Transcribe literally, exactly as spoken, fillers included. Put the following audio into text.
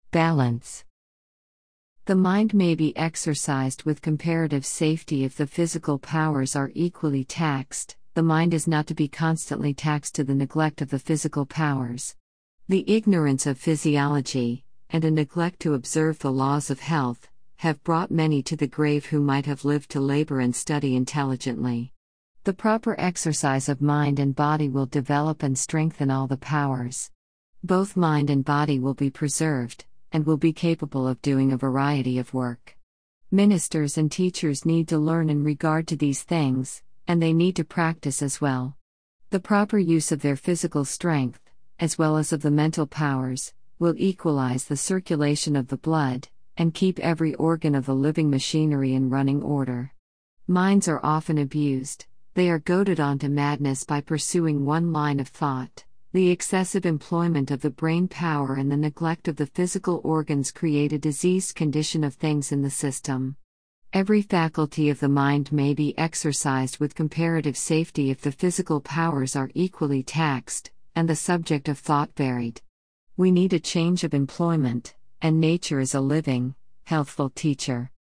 Balance. The mind may be exercised with comparative safety if the physical powers are equally taxed. The mind is not to be constantly taxed to the neglect of the physical powers. The ignorance of physiology, and a neglect to observe the laws of health, have brought many to the grave who might have lived to labor and study intelligently. The proper exercise of mind and body will develop and strengthen all the powers. Both mind and body will be preserved, and will be capable of doing a variety of work. Ministers and teachers need to learn in regard to these things, and they need to practice as well. The proper use of their physical strength, as well as of the mental powers, will equalize the circulation of the blood, and keep every organ of the living machinery in running order. Minds are often abused. They are goaded on to madness by pursuing one line of thought. The excessive employment of the brain power and the neglect of the physical organs create a diseased condition of things in the system. Every faculty of the mind may be exercised with comparative safety if the physical powers are equally taxed, and the subject of thought varied. We need a change of employment, and nature is a living, healthful teacher.